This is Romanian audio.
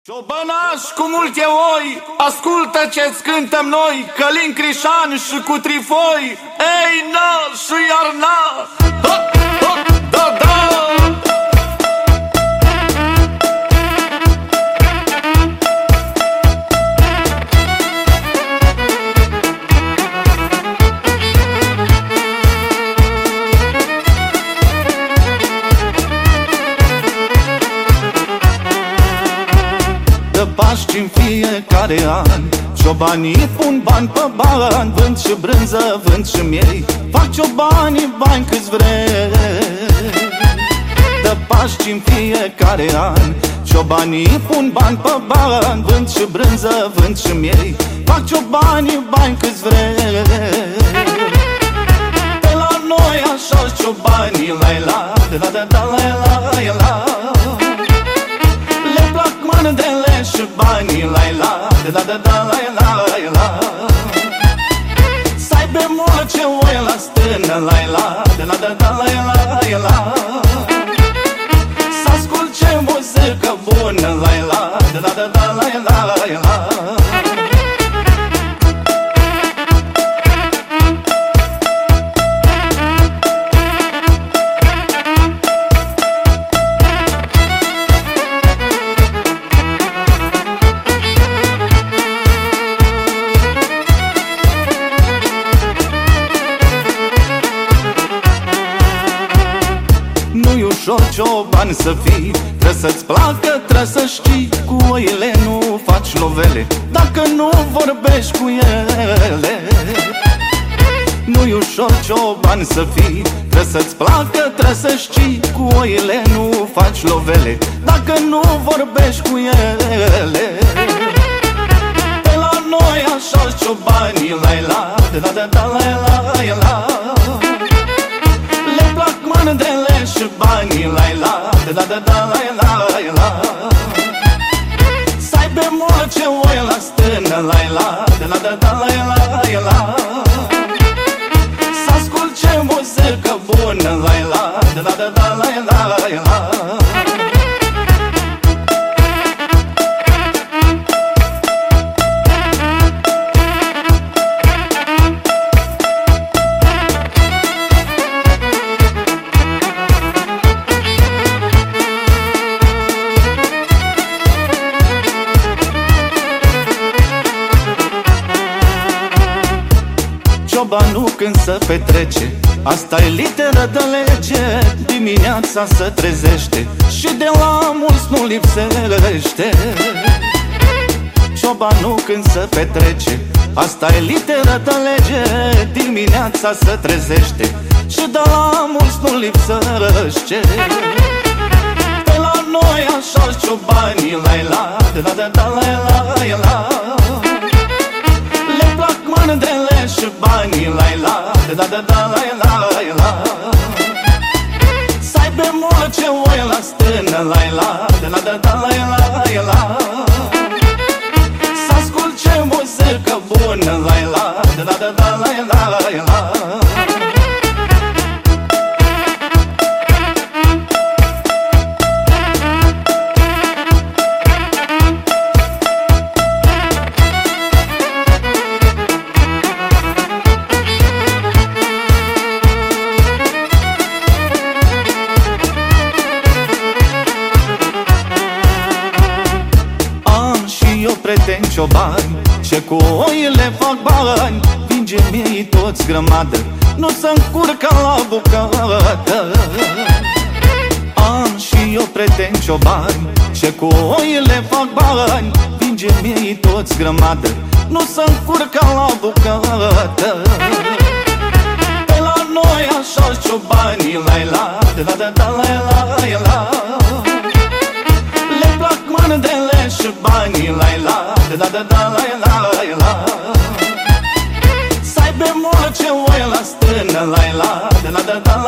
Ciobănaș cu multe oi, ascultă ce-ți cântăm noi, Călin Crișan și cu Trifoi. Ei, na, și iar na, ha, ha, da, da. Paști în fiecare an, ciobanii pun bani pe bani, vând și brânză, vând și miei, fac ciobanii bani câți vrei. De Paști în fiecare an, ciobanii pun bani pe bani, vând și brânză, vând și miei, fac ciobanii bani câți vrei. Pe la noi așa-s ciobanii, la-i-la, la-da-da, la-i-la, le plac mândrele și banii, la-i-la, da-da-da, la-i-la. S-ai be mult ce oi la stână, la-i-la, da-da-da, la-i-la. S-ascult ce muzică bună, la-i-la, da-da-da, la-i-la. Nu-i ușor cioban să fii, trebuie să-ți placă, trebuie să știi, cu oile nu faci lovele dacă nu vorbești cu ele. Nu-i ușor cioban să fii, trebuie să-ți placă, trebuie să știi, cu oile nu faci lovele dacă nu vorbești cu ele. Pe la noi așa-s ciobanii, la-i-la, da-da-da, la-i-la. Le plac mândrele și banii, la-i-la, da-da-da, la-i-la. S-ai be mult ce oi la stână, la-i-la, da-da-da, la-i-la. S-ascult ce muzică bună, la-i-la, da-da-da, la-i-la. Ciobanul când se petrece, asta e literă de lege, dimineața se trezește și de la mulți nu lipsește. Ciobanul când se petrece, asta e literă de lege, dimineața se trezește și de la mulți nu lipsește. Pe la noi așa-s ciobanii, la-i-la, da-da-da, la-i-la. Le plac mândrele și banii, la-i-la, da-da-da, la-i-la. S-ai be mult ce oi la stână, la-i-la, da-da-da, la-i-la. S-ascult ce muzică bună, la-i-la, da-da-da, la-i-la. Prieteni ciobani, ce cu oile fac bani, vinge miei toți grămadă, nu se încurcă la bucată. Am și eu prieteni ciobani, ce cu oile fac bani, vinge miei toți grămadă, nu se încurcă la bucată. Pe la noi așa-s ciobanii, la-i-la, da-da-da, la-i-la. Le plac mândrele și banii, la-i-la, da-da-da, la-i-la. S-ai be mult ce oi la stână, la-i-la, da-da-da.